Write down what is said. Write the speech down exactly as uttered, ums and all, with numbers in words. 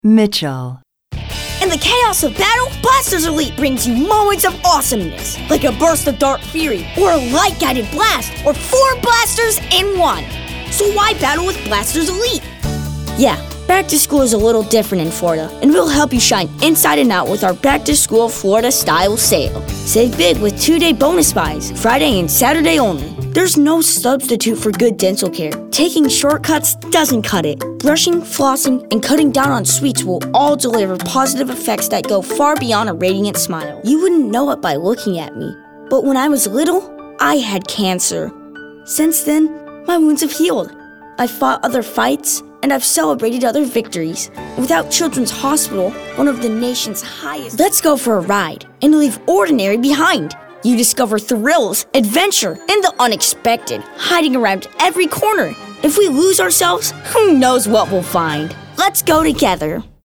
Mitchell. In the chaos of battle, Blasters Elite brings you moments of awesomeness, like a burst of Dark Fury, or a light-guided blast, or four blasters in one. So why battle with Blasters Elite? Yeah, back to school is a little different in Florida, and we'll help you shine inside and out with our Back to School Florida style sale. Save big with two-day bonus buys, Friday and Saturday only. There's no substitute for good dental care. Taking shortcuts doesn't cut it. Brushing, flossing, and cutting down on sweets will all deliver positive effects that go far beyond a radiant smile. You wouldn't know it by looking at me, but when I was little, I had cancer. Since then, my wounds have healed. I've fought other fights, and I've celebrated other victories. Without Children's Hospital, one of the nation's highest... Let's go for a ride and leave ordinary behind. You discover thrills, adventure, and the unexpected, hiding around every corner. If we lose ourselves, who knows what we'll find? Let's go together.